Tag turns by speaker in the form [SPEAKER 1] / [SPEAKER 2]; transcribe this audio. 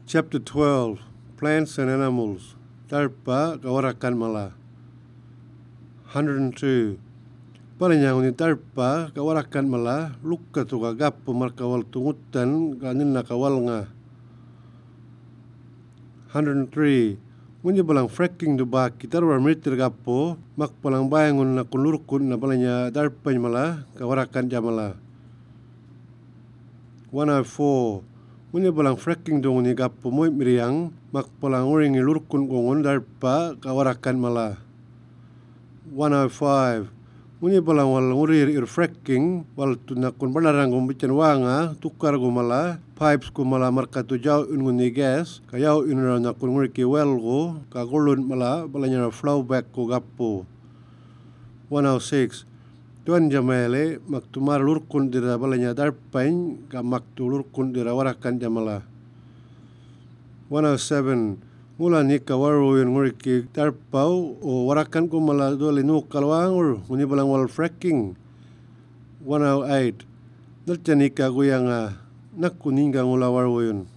[SPEAKER 1] Chapter 12, Plants and Animals. Darpa kawarakan mala. 102. Palanya ni darpa kawarakan mala lukka tu kagapo markawal tungutan kanin nakawal nga. 103. Munye balang fracking do ba kita ruar meritir gapo mak palang bayangun na kunlurkun na palanya darpa mala kawarakan jamala. 104. Munye balang fracking do ni gapo moy miriang mak palang uring lurkun kongon darpa kawarakan mala. 105. Munye balang wal ngurir fracking wal tunakun balarang gumbican wanga tukar gumala pipes gumala marka tu jau ungun gas kayau unra nakun ngurir ki well go kagulun mala balanya flow back ko gapo. 106. Tuan jamale mak tumar lurkun dira balanya darpain ka mak tu lurkun dira warakan jamala. 107. Mula ni kawaru yung nguriki darpau o warakan ko mala dole no kalwangur muni balang wal fracking. 108. Dalta ni ka guyanga nakuninga ngula waru yun.